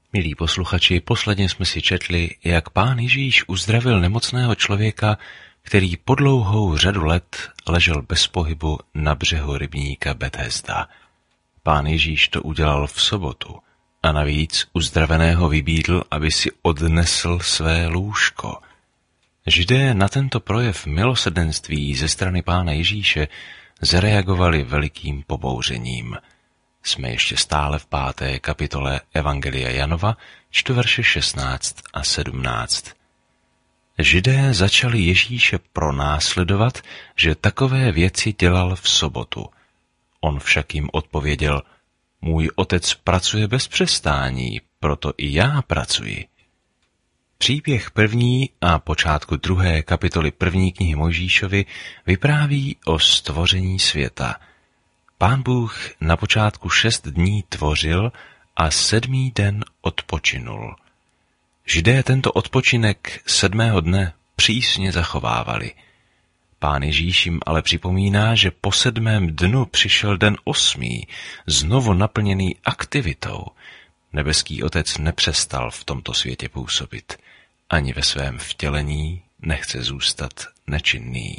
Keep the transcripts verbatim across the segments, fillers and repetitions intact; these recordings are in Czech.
Milí posluchači, posledně jsme si četli, jak Pán Ježíš uzdravil nemocného člověka, který po dlouhou řadu let ležel bez pohybu na břehu rybníka Bethesda. Pán Ježíš to udělal v sobotu a navíc uzdraveného vybídl, aby si odnesl své lůžko. Židé na tento projev milosrdenství ze strany Pána Ježíše zareagovali velikým pobouřením. Jsme ještě stále v páté kapitole Evangelia Janova, čtu verše šestnáct a sedmnáct. Židé začali Ježíše pronásledovat, že takové věci dělal v sobotu. On však jim odpověděl: Můj otec pracuje bez přestání, proto i já pracuji. Příběh první a počátku druhé kapitoly první knihy Mojžíšovy vypráví o stvoření světa. Pán Bůh na počátku šest dní tvořil a sedmý den odpočinul. Židé tento odpočinek sedmého dne přísně zachovávali. Pán Ježíš jim ale připomíná, že po sedmém dnu přišel den osmý, znovu naplněný aktivitou. Nebeský Otec nepřestal v tomto světě působit. Ani ve svém vtělení nechce zůstat nečinný.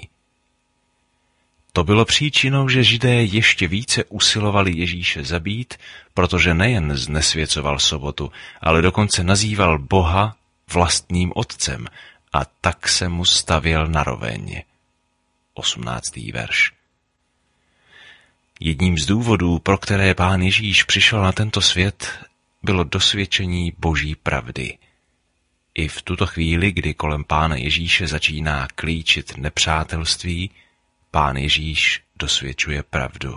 To bylo příčinou, že Židé ještě více usilovali Ježíše zabít, protože nejen znesvěcoval sobotu, ale dokonce nazýval Boha vlastním otcem a tak se mu stavěl naroveň. osmnáctý verš. Jedním z důvodů, pro které Pán Ježíš přišel na tento svět, bylo dosvědčení Boží pravdy. I v tuto chvíli, kdy kolem Pána Ježíše začíná klíčit nepřátelství, Pán Ježíš dosvědčuje pravdu.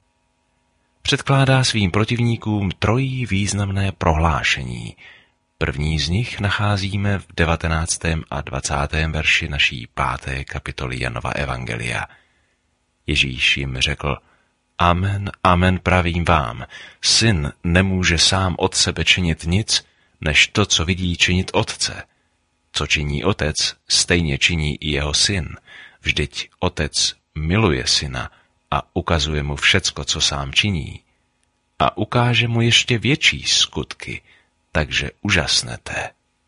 Předkládá svým protivníkům trojí významné prohlášení. První z nich nacházíme v devatenáctém a dvacátém verši naší páté kapitoly Janova Evangelia. Ježíš jim řekl: Amen, amen pravím vám, syn nemůže sám od sebe činit nic, než to, co vidí činit otce. Co činí otec, stejně činí i jeho syn. Vždyť otec miluje syna a ukazuje mu všecko, co sám činí. A ukáže mu ještě větší skutky, takže úžasnete.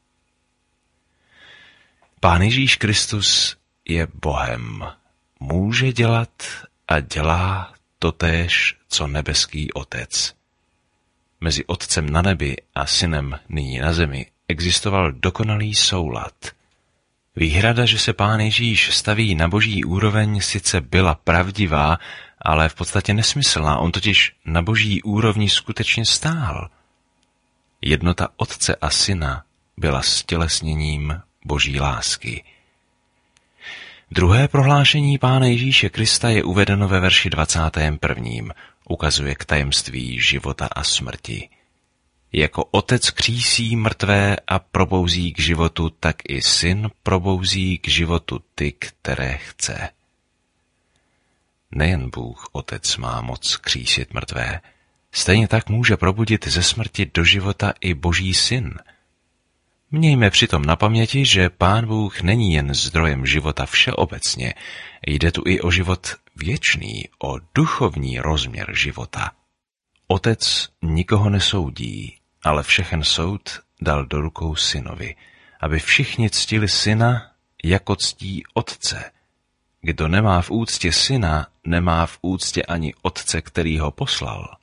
Pán Ježíš Kristus je Bohem. Může dělat a dělá totéž, co nebeský Otec. Mezi Otcem na nebi a Synem nyní na zemi existoval dokonalý soulad. Výhrada, že se Pán Ježíš staví na boží úroveň, sice byla pravdivá, ale v podstatě nesmyslná. On totiž na boží úrovni skutečně stál. Jednota Otce a Syna byla stělesněním boží lásky. Druhé prohlášení Pána Ježíše Krista je uvedeno ve verši dvacátém prvním. Ukazuje k tajemství života a smrti. Jako otec křísí mrtvé a probouzí k životu, tak i syn probouzí k životu ty, které chce. Nejen Bůh Otec má moc křísit mrtvé, stejně tak může probudit ze smrti do života i Boží syn. Mějme přitom na paměti, že Pán Bůh není jen zdrojem života všeobecně, jde tu i o život věčný, o duchovní rozměr života. Otec nikoho nesoudí, ale všechen soud dal do rukou synovi, aby všichni ctili syna, jako ctí otce. Kdo nemá v úctě syna, nemá v úctě ani otce, který ho poslal.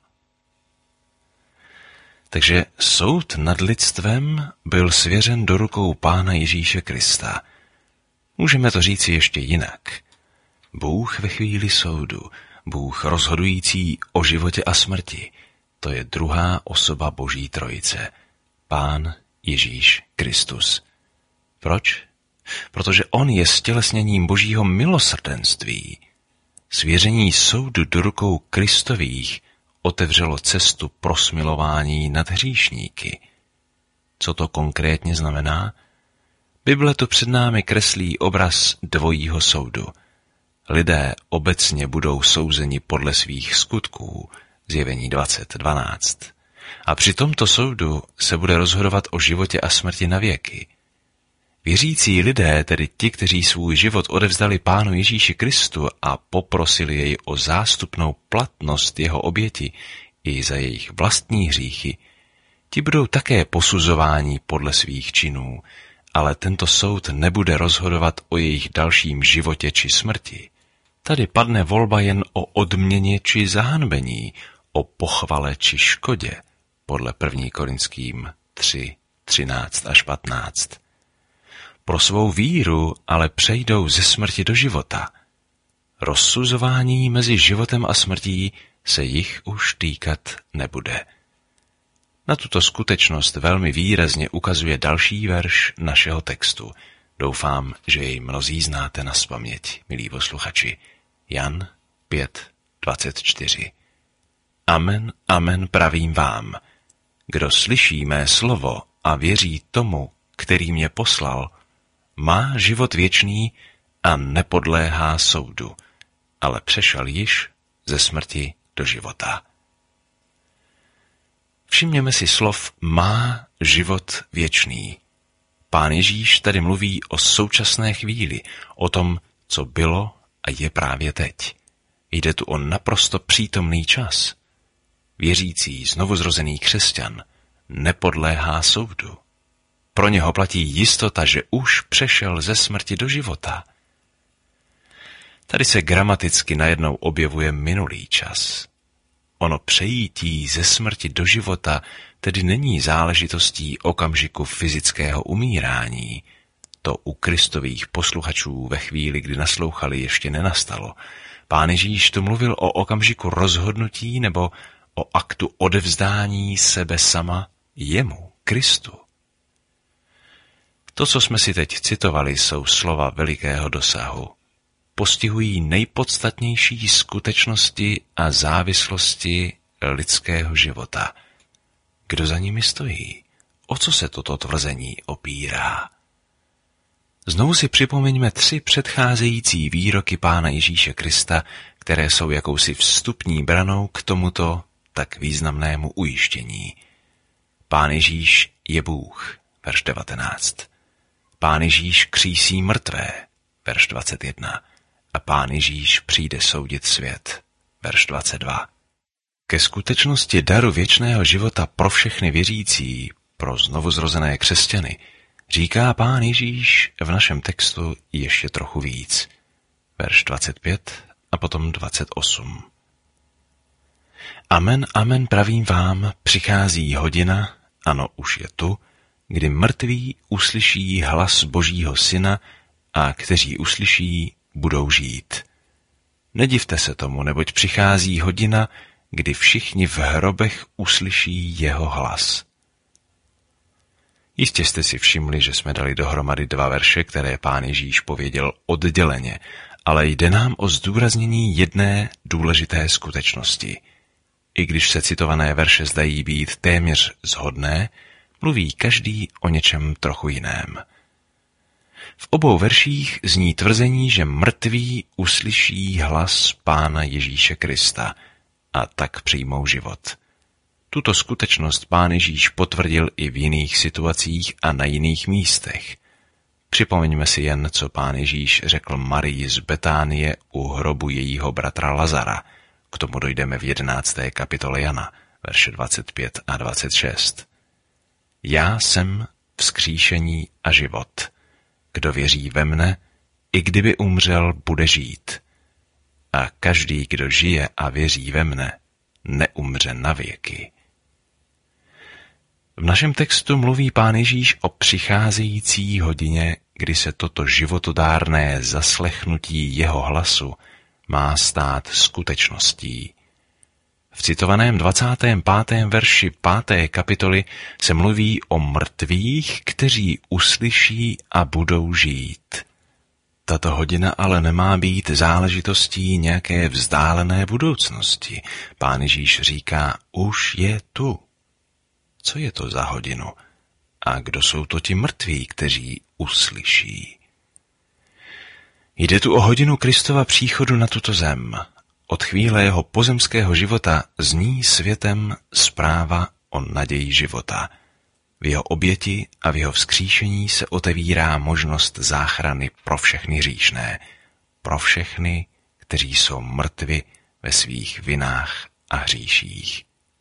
Takže soud nad lidstvem byl svěřen do rukou Pána Ježíše Krista. Můžeme to říci ještě jinak. Bůh ve chvíli soudu, Bůh rozhodující o životě a smrti, to je druhá osoba Boží trojice, Pán Ježíš Kristus. Proč? Protože on je stělesněním Božího milosrdenství. Svěření soudu do rukou Kristových otevřelo cestu pro smilování nad hříšníky. Co to konkrétně znamená? Bible tu před námi kreslí obraz dvojího soudu. Lidé obecně budou souzeni podle svých skutků, Zjevení dvacet dvanáct. A při tomto soudu se bude rozhodovat o životě a smrti na věky. Věřící lidé, tedy ti, kteří svůj život odevzdali Pánu Ježíši Kristu a poprosili jej o zástupnou platnost jeho oběti i za jejich vlastní hříchy, Ti budou také posuzováni podle svých činů, ale tento soud nebude rozhodovat o jejich dalším životě či smrti. Tady padne volba jen o odměně či zahanbení, o pochvale či škodě, podle první Korinským tři, třináct až patnáct. Pro svou víru ale přejdou ze smrti do života. Rozsuzování mezi životem a smrtí se jich už týkat nebude. Na tuto skutečnost velmi výrazně ukazuje další verš našeho textu. Doufám, že jej mnozí znáte nazpaměť, milí posluchači. Jan pět, dvacet čtyři. Amen, amen pravím vám. Kdo slyší mé slovo a věří tomu, který mě poslal, má život věčný a nepodléhá soudu, ale přešel již ze smrti do života. Všimněme si slov má život věčný. Pán Ježíš tady mluví o současné chvíli, o tom, co bylo a je právě teď. Jde tu o naprosto přítomný čas. Věřící znovuzrozený křesťan nepodléhá soudu. Pro něho platí jistota, že už přešel ze smrti do života. Tady se gramaticky najednou objevuje minulý čas. Ono přejítí ze smrti do života tedy není záležitostí okamžiku fyzického umírání. To u Kristových posluchačů ve chvíli, kdy naslouchali, ještě nenastalo. Pán Ježíš tu mluvil o okamžiku rozhodnutí nebo o aktu odevzdání sebe sama jemu, Kristu. To, co jsme si teď citovali, jsou slova velikého dosahu. Postihují nejpodstatnější skutečnosti a závislosti lidského života. Kdo za nimi stojí? O co se toto tvrzení opírá? Znovu si připomeňme tři předcházející výroky Pána Ježíše Krista, které jsou jakousi vstupní branou k tomuto tak významnému ujištění. Pán Ježíš je Bůh, verš devatenáct. Pán Ježíš křísí mrtvé, verš dvacet jedna. A Pán Ježíš přijde soudit svět, verš dvacet dva. Ke skutečnosti daru věčného života pro všechny věřící, pro znovuzrozené křesťany, říká Pán Ježíš v našem textu ještě trochu víc. Verš dvacet pět a potom dvacet osm. Amen, amen pravím vám, přichází hodina, ano už je tu, kdy mrtví uslyší hlas Božího Syna a kteří uslyší, budou žít. Nedivte se tomu, neboť přichází hodina, kdy všichni v hrobech uslyší jeho hlas. Jistě jste si všimli, že jsme dali dohromady dva verše, které Pán Ježíš pověděl odděleně, ale jde nám o zdůraznění jedné důležité skutečnosti. I když se citované verše zdají být téměř shodné, mluví každý o něčem trochu jiném. V obou verších zní tvrzení, že mrtví uslyší hlas Pána Ježíše Krista a tak přijmou život. Tuto skutečnost Pán Ježíš potvrdil i v jiných situacích a na jiných místech. Připomeňme si jen, co Pán Ježíš řekl Marii z Betánie u hrobu jejího bratra Lazara. K tomu dojdeme v jedenácté kapitole Jana, verše dvacet pět a dvacet šest. Já jsem vzkříšení a život. Kdo věří ve mne, i kdyby umřel, bude žít. A každý, kdo žije a věří ve mne, neumře na věky. V našem textu mluví Pán Ježíš o přicházející hodině, kdy se toto životodárné zaslechnutí jeho hlasu má stát skutečností. V citovaném dvacátém pátém verši páté kapitoly se mluví o mrtvých, kteří uslyší a budou žít. Tato hodina ale nemá být záležitostí nějaké vzdálené budoucnosti. Pán Ježíš říká, už je tu. Co je to za hodinu? A kdo jsou to ti mrtví, kteří uslyší? Jde tu o hodinu Kristova příchodu na tuto zem. Od chvíle jeho pozemského života zní světem zpráva o naději života. V jeho oběti a v jeho vzkříšení se otevírá možnost záchrany pro všechny hříšné, pro všechny, kteří jsou mrtvi ve svých vinách a hříších.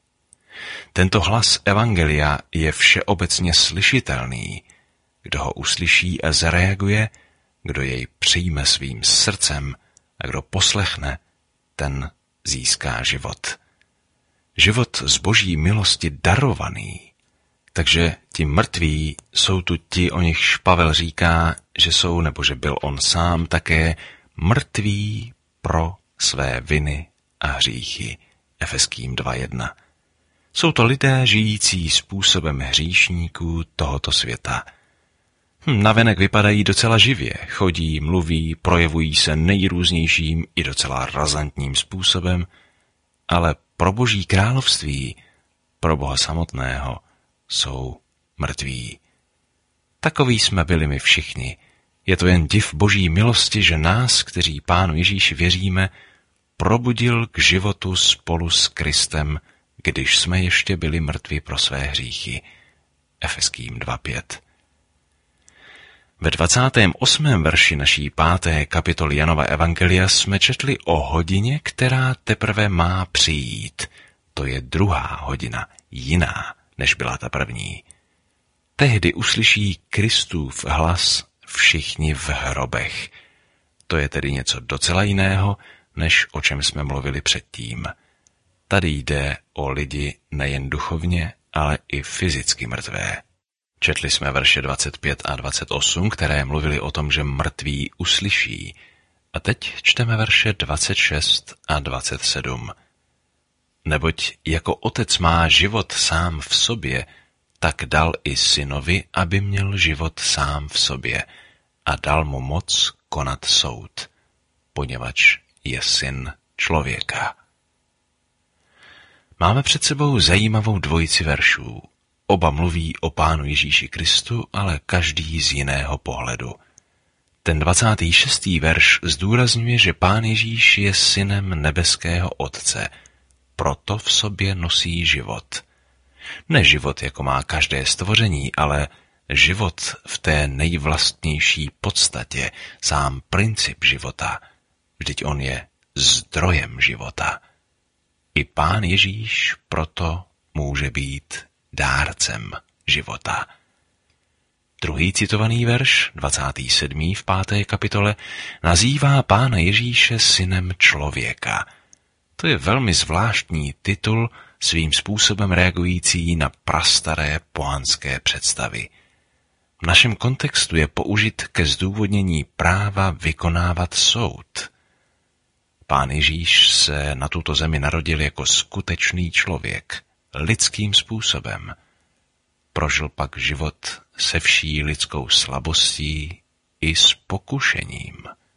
Tento hlas evangelia je všeobecně slyšitelný. Kdo ho uslyší a zareaguje, kdo jej přijme svým srdcem a kdo poslechne, ten získá život. Život z boží milosti darovaný. Takže ti mrtví jsou tu ti, o nichž Pavel říká, že jsou, nebo že byl on sám také mrtví pro své viny a hříchy. Efeským dva jedna. Jsou to lidé žijící způsobem hříšníků tohoto světa. Hm, navenek vypadají docela živě, chodí, mluví, projevují se nejrůznějším i docela razantním způsobem, ale pro boží království, pro Boha samotného, jsou mrtví. Takoví jsme byli my všichni. Je to jen div boží milosti, že nás, kteří Pánu Ježíši věříme, probudil k životu spolu s Kristem, když jsme ještě byli mrtví pro své hříchy. Efeským dva pět. Ve dvacátém osmém verši naší páté kapitoly Janova evangelia jsme četli o hodině, která teprve má přijít. To je druhá hodina, jiná, než byla ta první. Tehdy uslyší Kristův hlas všichni v hrobech. To je tedy něco docela jiného, než o čem jsme mluvili předtím. Tady jde o lidi nejen duchovně, ale i fyzicky mrtvé. Četli jsme verše dvacet pět a dvacet osm, které mluvili o tom, že mrtví uslyší. A teď čteme verše dvacet šest a dvacet sedm. Neboť jako otec má život sám v sobě, tak dal i synovi, aby měl život sám v sobě a dal mu moc konat soud, poněvadž je syn člověka. Máme před sebou zajímavou dvojici veršů. Oba mluví o Pánu Ježíši Kristu, ale každý z jiného pohledu. Ten dvacátý šestý verš zdůrazňuje, že Pán Ježíš je synem nebeského Otce, proto v sobě nosí život. Ne život, jako má každé stvoření, ale život v té nejvlastnější podstatě, sám princip života. Vždyť on je zdrojem života. I Pán Ježíš proto může být dárcem života. Druhý citovaný verš, dvacátý sedmý v páté kapitole, nazývá Pána Ježíše synem člověka. To je velmi zvláštní titul, svým způsobem reagující na prastaré pohanské představy. V našem kontextu je použit ke zdůvodnění práva vykonávat soud. Pán Ježíš se na tuto zemi narodil jako skutečný člověk, lidským způsobem. Prožil pak život se vší lidskou slabostí i s pokušením.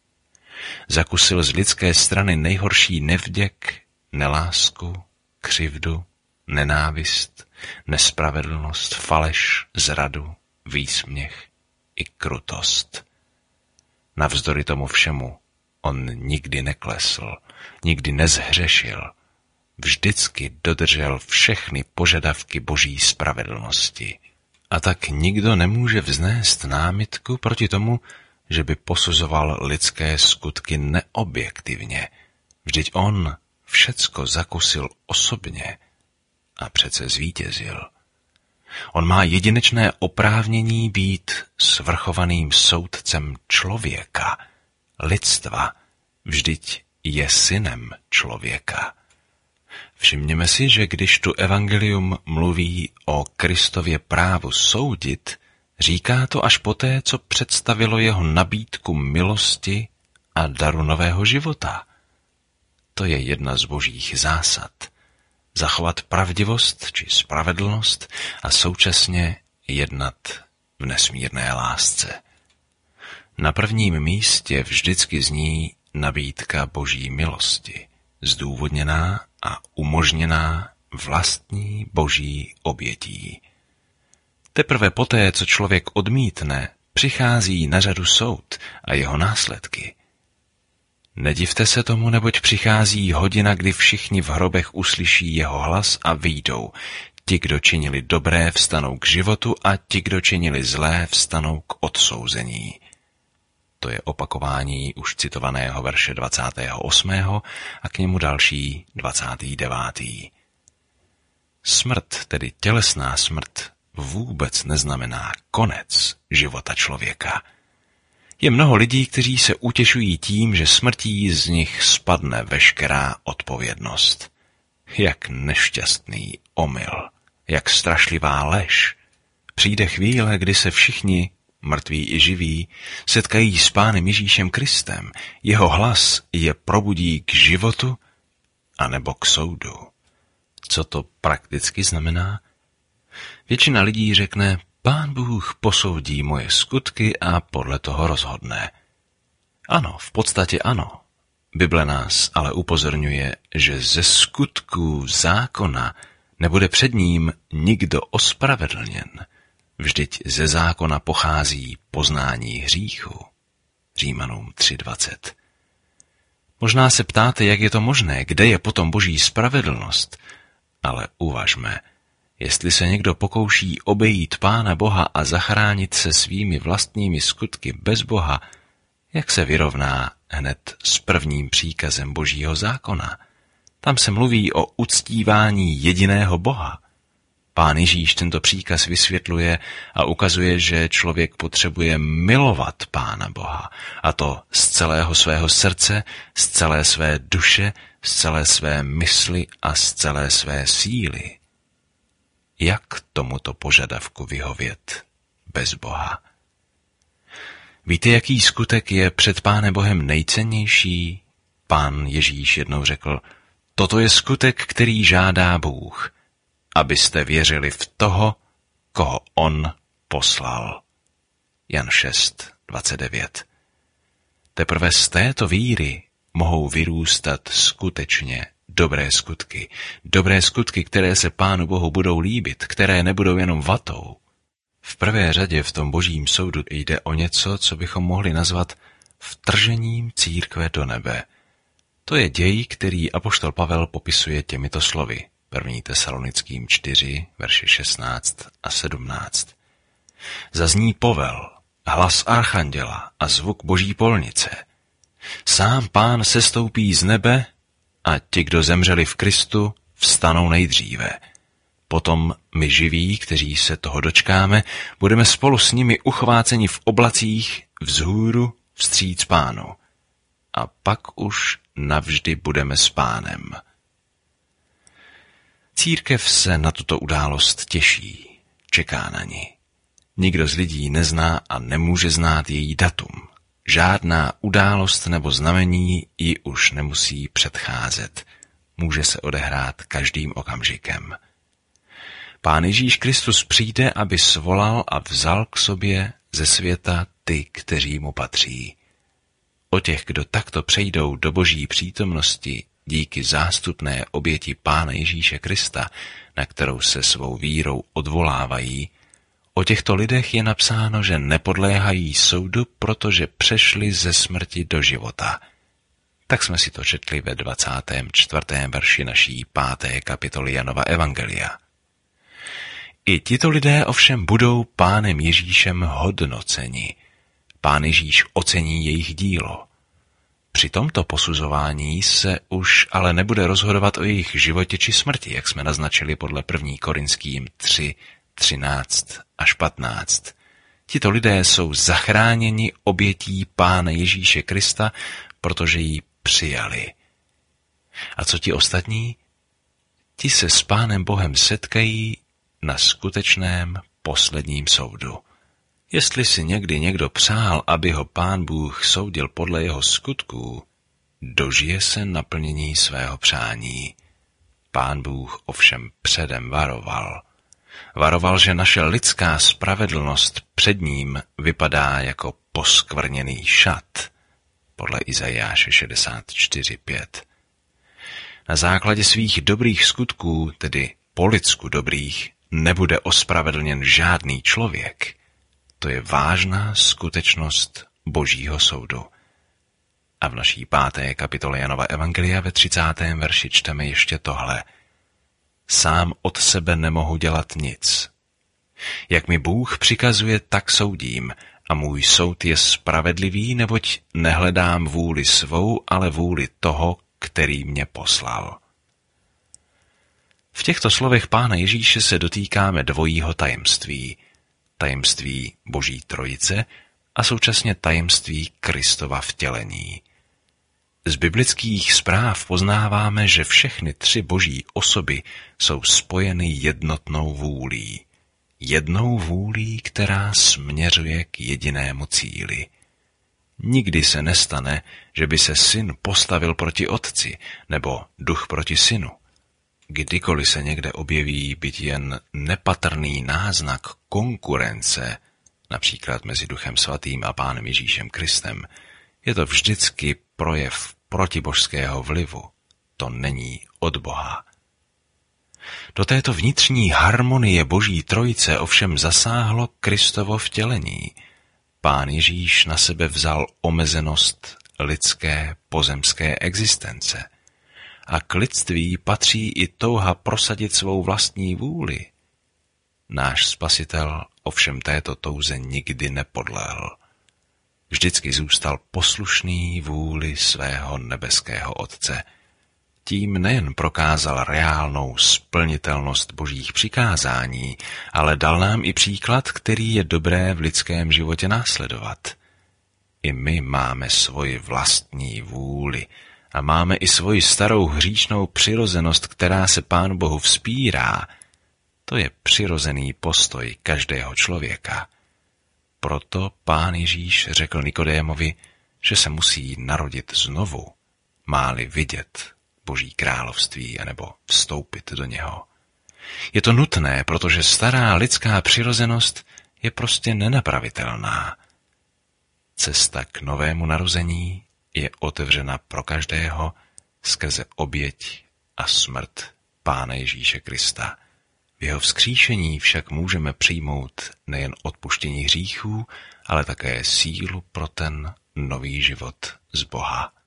Zakusil z lidské strany nejhorší nevděk, nelásku, křivdu, nenávist, nespravedlnost, faleš, zradu, výsměch i krutost. Navzdory tomu všemu on nikdy neklesl, nikdy nezhřešil, vždycky dodržel všechny požadavky boží spravedlnosti. A tak nikdo nemůže vznést námitku proti tomu, že by posuzoval lidské skutky neobjektivně. Vždyť on všecko zakusil osobně a přece zvítězil. On má jedinečné oprávnění být svrchovaným soudcem člověka, lidstva, vždyť je synem člověka. Všimněme si, že když tu evangelium mluví o Kristově právu soudit, říká to až poté, co představilo jeho nabídku milosti a daru nového života. To je jedna z božích zásad. Zachovat pravdivost či spravedlnost a současně jednat v nesmírné lásce. Na prvním místě vždycky zní nabídka boží milosti, zdůvodněná a umožněná vlastní boží obětí. Teprve poté, co člověk odmítne, přichází na řadu soud a jeho následky. Nedivte se tomu, neboť přichází hodina, kdy všichni v hrobech uslyší jeho hlas a vyjdou. Ti, kdo činili dobré, vstanou k životu a ti, kdo činili zlé, vstanou k odsouzení. To je opakování už citovaného verše dvacátého osmého a k němu další dvacátý devátý. Smrt, tedy tělesná smrt, vůbec neznamená konec života člověka. Je mnoho lidí, kteří se utěšují tím, že smrtí z nich spadne veškerá odpovědnost. Jak nešťastný omyl, jak strašlivá lež. Přijde chvíle, kdy se všichni, mrtví i živí, setkají s Pánem Ježíšem Kristem. Jeho hlas je probudí k životu anebo k soudu. Co to prakticky znamená? Většina lidí řekne, Pán Bůh posoudí moje skutky a podle toho rozhodne. Ano, v podstatě ano. Bible nás ale upozorňuje, že ze skutků zákona nebude před ním nikdo ospravedlněn. Vždyť ze zákona pochází poznání hříchu. Římanům tři dvacet. Možná se ptáte, jak je to možné, kde je potom boží spravedlnost, ale uvažme, jestli se někdo pokouší obejít Pána Boha a zachránit se svými vlastními skutky bez Boha, jak se vyrovná hned s prvním příkazem božího zákona. Tam se mluví o uctívání jediného Boha. Pán Ježíš tento příkaz vysvětluje a ukazuje, že člověk potřebuje milovat Pána Boha, a to z celého svého srdce, z celé své duše, z celé své mysli a z celé své síly. Jak tomuto požadavku vyhovět bez Boha? Víte, jaký skutek je před Pánem Bohem nejcennější? Pán Ježíš jednou řekl, toto je skutek, který žádá Bůh, abyste věřili v toho, koho on poslal. Jan šest dvacet devět. Teprve z této víry mohou vyrůstat skutečně dobré skutky. Dobré skutky, které se Pánu Bohu budou líbit, které nebudou jenom vatou. V prvé řadě v tom božím soudu jde o něco, co bychom mohli nazvat vtržením církve do nebe. To je děj, který apoštol Pavel popisuje těmito slovy. první Tesalonickým čtyři, verše šestnáct a sedmnáct. Zazní povel, hlas archanděla a zvuk boží polnice. Sám Pán sestoupí z nebe a ti, kdo zemřeli v Kristu, vstanou nejdříve. Potom my živí, kteří se toho dočkáme, budeme spolu s nimi uchváceni v oblacích vzhůru vstříc Pánu. A pak už navždy budeme s Pánem. Církev se na tuto událost těší, čeká na ni. Nikdo z lidí nezná a nemůže znát její datum. Žádná událost nebo znamení ji už nemusí předcházet. Může se odehrát každým okamžikem. Pán Ježíš Kristus přijde, aby svolal a vzal k sobě ze světa ty, kteří mu patří. O těch, kdo takto přejdou do boží přítomnosti díky zástupné oběti Pána Ježíše Krista, na kterou se svou vírou odvolávají, o těchto lidech je napsáno, že nepodléhají soudu, protože přešli ze smrti do života. Tak jsme si to četli ve dvacátém čtvrtém verši naší páté kapitoly Janova evangelia. I tito lidé ovšem budou Pánem Ježíšem hodnoceni. Pán Ježíš ocení jejich dílo. Při tomto posuzování se už ale nebude rozhodovat o jejich životě či smrti, jak jsme naznačili podle první Korinským tři, třináct až patnáct. Tito lidé jsou zachráněni obětí Pána Ježíše Krista, protože ji přijali. A co ti ostatní? Ti se s Pánem Bohem setkají na skutečném posledním soudu. Jestli si někdy někdo přál, aby ho Pán Bůh soudil podle jeho skutků, dožije se naplnění svého přání. Pán Bůh ovšem předem varoval. Varoval, že naše lidská spravedlnost před ním vypadá jako poskvrněný šat, podle Izajáše šedesát čtyři pět. Na základě svých dobrých skutků, tedy po lidsku dobrých, nebude ospravedlněn žádný člověk. To je vážná skutečnost božího soudu. A v naší páté kapitole Janova evangelia ve třicátém verši čteme ještě tohle. Sám od sebe nemohu dělat nic. Jak mi Bůh přikazuje, tak soudím, a můj soud je spravedlivý, neboť nehledám vůli svou, ale vůli toho, který mě poslal. V těchto slovech Pána Ježíše se dotýkáme dvojího tajemství. Tajemství Boží Trojice a současně tajemství Kristova vtělení. Z biblických zpráv poznáváme, že všechny tři boží osoby jsou spojeny jednotnou vůlí. Jednou vůlí, která směřuje k jedinému cíli. Nikdy se nestane, že by se syn postavil proti otci, nebo duch proti synu. Kdykoliv se někde objeví byť jen nepatrný náznak konkurence, například mezi Duchem Svatým a Pánem Ježíšem Kristem, je to vždycky projev protibožského vlivu. To není od Boha. Do této vnitřní harmonie Boží Trojice ovšem zasáhlo Kristovo vtělení. Pán Ježíš na sebe vzal omezenost lidské pozemské existence. A k lidství patří i touha prosadit svou vlastní vůli. Náš Spasitel ovšem této touze nikdy nepodlehl. Vždycky zůstal poslušný vůli svého nebeského Otce. Tím nejen prokázal reálnou splnitelnost božích přikázání, ale dal nám i příklad, který je dobré v lidském životě následovat. I my máme svoji vlastní vůli a máme i svoji starou hříšnou přirozenost, která se Pánu Bohu vzpírá. To je přirozený postoj každého člověka. Proto Pán Ježíš řekl Nikodémovi, že se musí narodit znovu, má-li vidět Boží království anebo vstoupit do něho. Je to nutné, protože stará lidská přirozenost je prostě nenapravitelná. Cesta k novému narození je otevřena pro každého skrze oběť a smrt Pána Ježíše Krista. V jeho vzkříšení však můžeme přijmout nejen odpuštění hříchů, ale také sílu pro ten nový život z Boha.